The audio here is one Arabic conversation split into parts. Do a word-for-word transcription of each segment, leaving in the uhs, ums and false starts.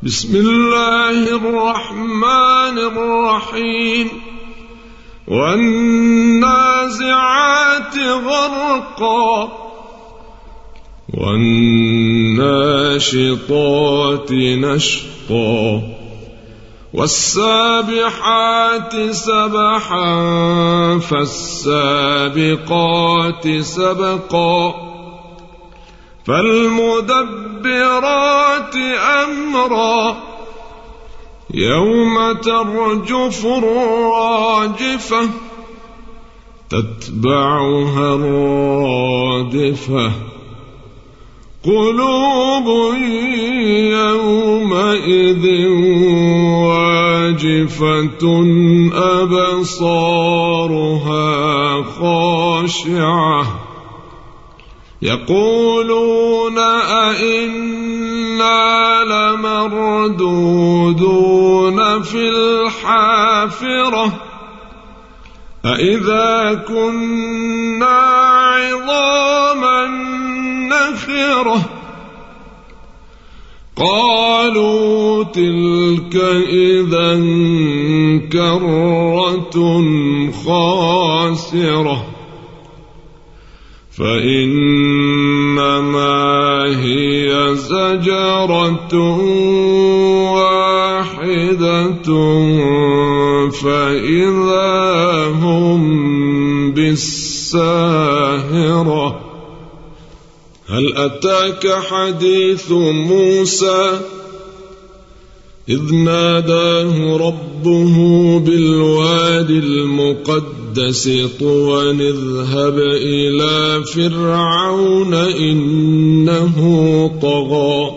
بسم الله الرحمن الرحيم والنازعات غرقا والناشطات نشطا والسابحات سبحا فالسابقات سبقا فالمدبرات أمرا يوم ترجف الراجفة تتبعها الرادفة قلوب يومئذ واجفة أبصارها خاشعة يقولون أئنا لمردودون في الحافرة أئذا كنا عظاما نخرة قالوا تلك إذا كرة خاسرة فإنما هي زجرة واحدة فإذا هم بالساهرة هل أتاك حديث موسى إذ ناداه ربه بالوادي المقدس طوى اذهب إلى فرعون إنه طغى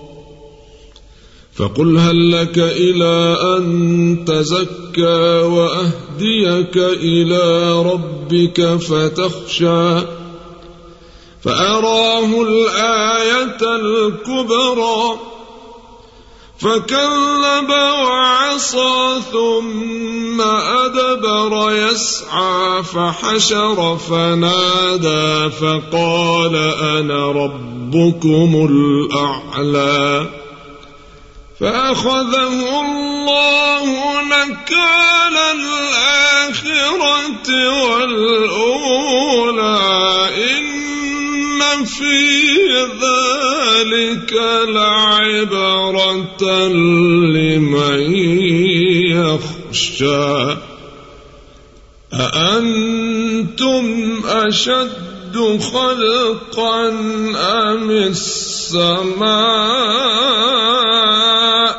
فقل هل لك إلى أن تزكى وأهديك إلى ربك فتخشى فأراه الآية الكبرى فكذب وعصى ثم أدبر يسعى فحشر فنادى فقال أنا ربكم الأعلى فأخذه الله نكال الآخرة والأولى إن في ذلك لعبرة لمن يخشى أأنتم أشد خلقا أم السماء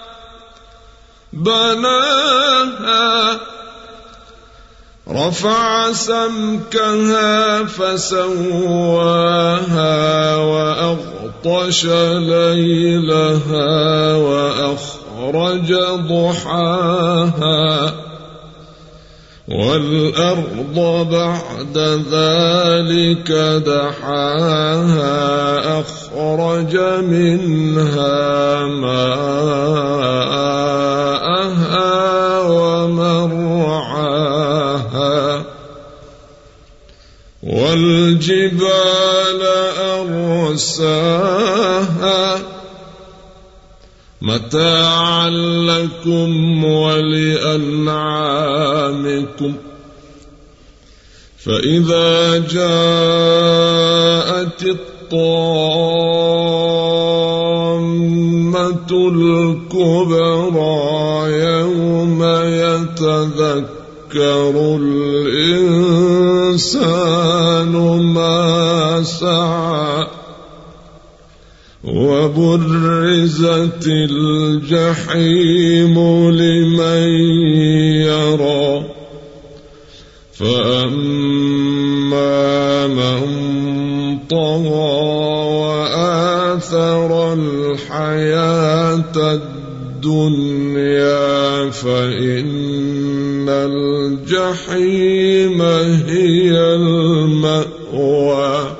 بناها رفع سمكها فسواها وأغطش ليلها وأخرج ضحاها والأرض بعد ذلك دحاها أخرج منها ماءها ومرعاها والجبال أرساها متاعا لكم ولأنعامكم فإذا جاءت الطامة الكبرى يوم يتذكر الإنسان ما سعى وبرزت الجحيم لمن يرى فأما من طغى وآثر الحياة الدنيا فإن الجحيم هي المأوى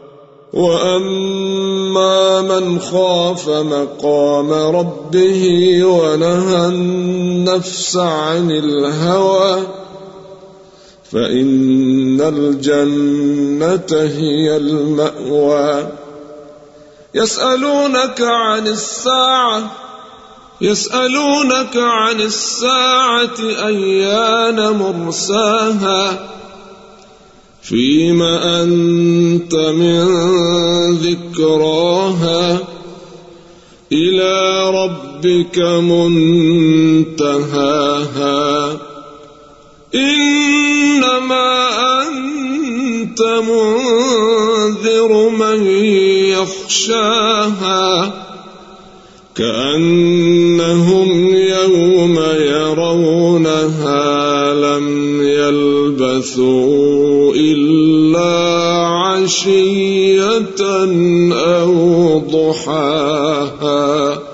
وأما من خاف مقام ربه ونهى النفس عن الهوى فإن الجنة هي المأوى يسألونك عن الساعة يسألونك عن الساعة أيان مرساها فيم أنت من ذكراها إلى ربك منتهاها إنما أنت منذر من يخشاها كأنهم يوم يرونها لم يلبثوا إلا عشية أو ضحاها.